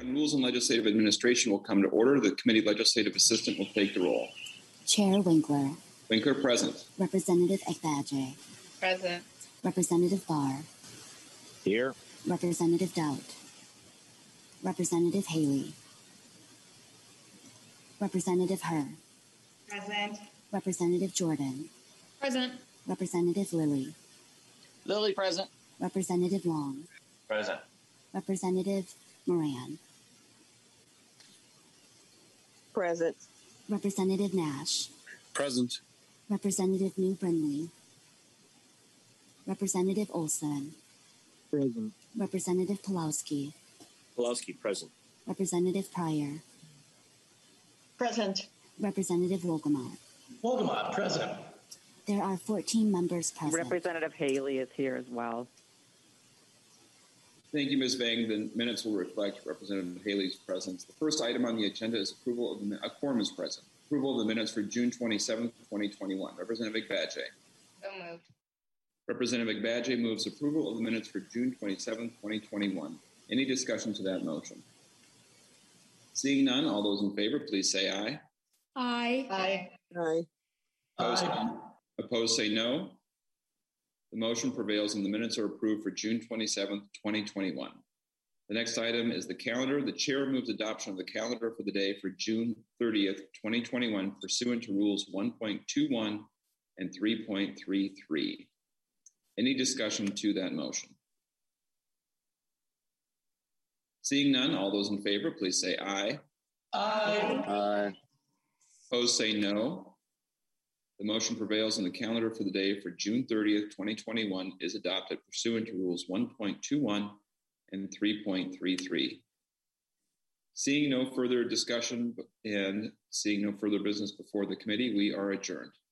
Rules and Legislative Administration will come to order. The committee legislative assistant will take the roll. Chair Winkler. Winkler, present. Representative Ekbaje. Present. Representative Barr. Here. Representative Doubt. Representative Haley. Representative Herr. Present. Representative Jordan. Present. Representative Lilly. Lilly, present. Representative Long. Present. Representative Moran. Present. Representative Nash. Present. Representative New Brindley. Representative Olson. Present. Representative Pulowski. Pulowski, present. Representative Pryor. Present. Representative Wolgamott. Wolgamott, present. There are 14 members present. Representative Haley is here as well. Thank you, Ms. Vang. The minutes will reflect Representative Haley's presence. The first item on the agenda is approval of a quorum is present. Approval of the minutes for June 27th, 2021. Representative Ekbaje. So moved. Representative Ekbaje moves approval of the minutes for June 27th, 2021. Any discussion to that motion? Seeing none, all those in favor, please say aye. Aye. Aye. Aye. Opposed, say no. The motion prevails and the minutes are approved for June 27th, 2021. The next item is the calendar. The chair moves adoption of the calendar for the day for June 30th, 2021, pursuant to rules 1.21 and 3.33. Any discussion to that motion? Seeing none, all those in favor, please say aye. Aye. Aye. Opposed, say no. The motion prevails and the calendar for the day for June 30th, 2021 is adopted pursuant to rules 1.21 and 3.33. Seeing no further discussion and seeing no further business before the committee, we are adjourned.